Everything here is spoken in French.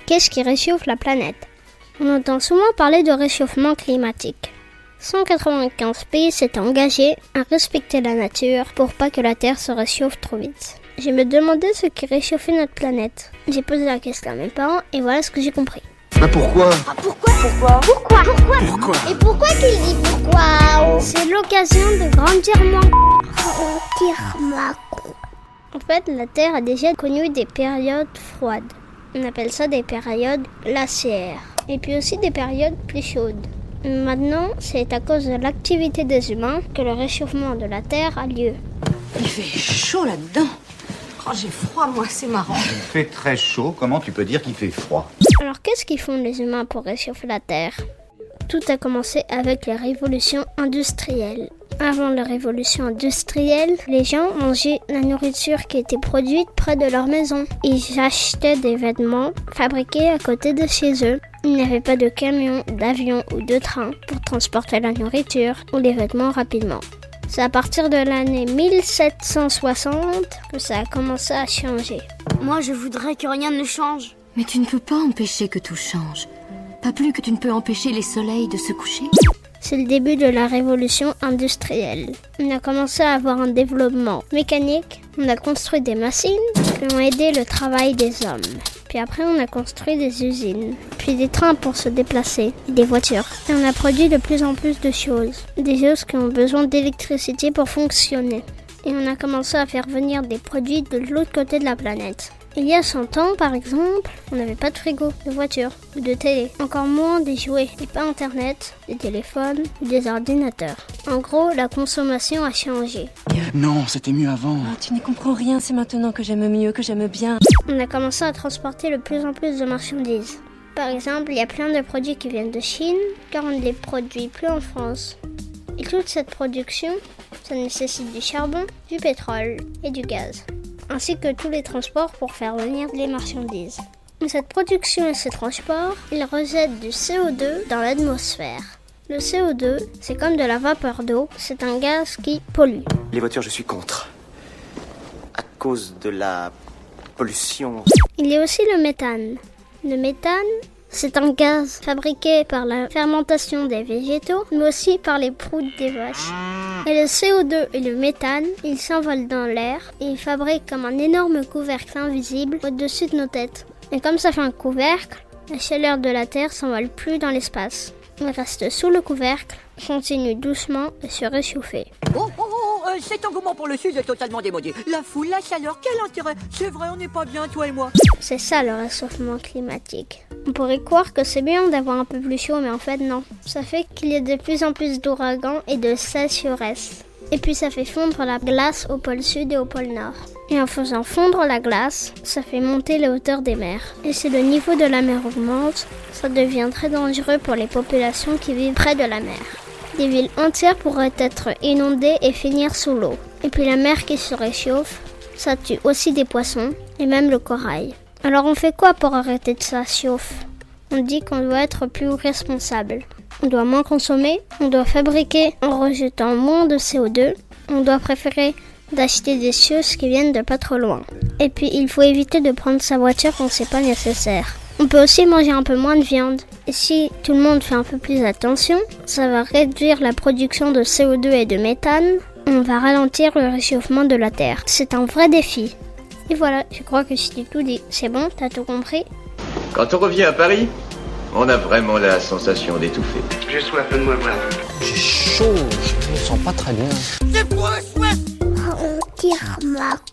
Qu'est-ce qui réchauffe la planète? On entend souvent parler de réchauffement climatique. 195 pays s'étaient engagés à respecter la nature pour pas que la Terre se réchauffe trop vite. Je me demandais ce qui réchauffait notre planète. J'ai posé la question à mes parents et voilà ce que j'ai compris. Pourquoi? Pourquoi? Et pourquoi qu'il dit pourquoi? C'est l'occasion de grandir moins. En fait, la Terre a déjà connu des périodes froides. On appelle ça des périodes glaciaires. Et puis aussi des périodes plus chaudes. Maintenant, c'est à cause de l'activité des humains que le réchauffement de la Terre a lieu. Il fait chaud là-dedans. Oh, j'ai froid, moi, c'est marrant. Il fait très chaud, comment tu peux dire qu'il fait froid? Alors, qu'est-ce qu'ils font les humains pour réchauffer la Terre? Tout a commencé avec les révolutions industrielles. Avant la révolution industrielle, les gens mangeaient la nourriture qui était produite près de leur maison. Ils achetaient des vêtements fabriqués à côté de chez eux. Il n'y avait pas de camion, d'avion ou de train pour transporter la nourriture ou les vêtements rapidement. C'est à partir de l'année 1760 que ça a commencé à changer. Moi, je voudrais que rien ne change. Mais tu ne peux pas empêcher que tout change. Pas plus que tu ne peux empêcher les soleils de se coucher. C'est le début de la révolution industrielle. On a commencé à avoir un développement mécanique. On a construit des machines qui ont aidé le travail des hommes. Puis après, on a construit des usines, puis des trains pour se déplacer, et des voitures. Et on a produit de plus en plus de choses. Des choses qui ont besoin d'électricité pour fonctionner. Et on a commencé à faire venir des produits de l'autre côté de la planète. Il y a 100 ans, par exemple, on n'avait pas de frigo, de voiture ou de télé. Encore moins des jouets, et pas internet, des téléphones ou des ordinateurs. En gros, la consommation a changé. Non, c'était mieux avant. Oh, tu n'y comprends rien, c'est maintenant que j'aime mieux, que j'aime bien. On a commencé à transporter de plus en plus de marchandises. Par exemple, il y a plein de produits qui viennent de Chine, car on ne les produit plus en France. Et toute cette production, ça nécessite du charbon, du pétrole et du gaz, ainsi que tous les transports pour faire venir les marchandises. Cette production et ces transports, ils rejettent du CO2 dans l'atmosphère. Le CO2, c'est comme de la vapeur d'eau, c'est un gaz qui pollue. Les voitures, je suis contre. À cause de la pollution. Il y a aussi le méthane. Le méthane, c'est un gaz fabriqué par la fermentation des végétaux, mais aussi par les proutes des vaches. Et le CO2 et le méthane, ils s'envolent dans l'air et ils fabriquent comme un énorme couvercle invisible au-dessus de nos têtes. Et comme ça fait un couvercle, la chaleur de la Terre s'envole plus dans l'espace. Elle reste sous le couvercle, continue doucement à se réchauffer. Cet engouement pour le sud est totalement démodé. La foule, la chaleur, quel intérêt? C'est vrai, on n'est pas bien, toi et moi. C'est ça le réchauffement climatique. On pourrait croire que c'est bien d'avoir un peu plus chaud, mais en fait non. Ça fait qu'il y a de plus en plus d'ouragans et de sécheresse. Et puis ça fait fondre la glace au pôle sud et au pôle nord. Et en faisant fondre la glace, ça fait monter les hauteurs des mers. Et si le niveau de la mer augmente, ça devient très dangereux pour les populations qui vivent près de la mer. Des villes entières pourraient être inondées et finir sous l'eau. Et puis la mer qui se réchauffe, ça tue aussi des poissons et même le corail. Alors on fait quoi pour arrêter de ça chauffe? On dit qu'on doit être plus responsable. On doit moins consommer, on doit fabriquer en rejetant moins de CO2, on doit préférer d'acheter des choses qui viennent de pas trop loin. Et puis il faut éviter de prendre sa voiture quand c'est pas nécessaire. On peut aussi manger un peu moins de viande. Et si tout le monde fait un peu plus attention, ça va réduire la production de CO2 et de méthane. On va ralentir le réchauffement de la Terre. C'est un vrai défi. Et voilà, je crois que je t'ai tout dit. C'est bon, t'as tout compris? Quand on revient à Paris, on a vraiment la sensation d'étouffer. J'ai soif, donne-moi voir. J'ai chaud, je me sens pas très bien. C'est quoi, soif? Grandir ma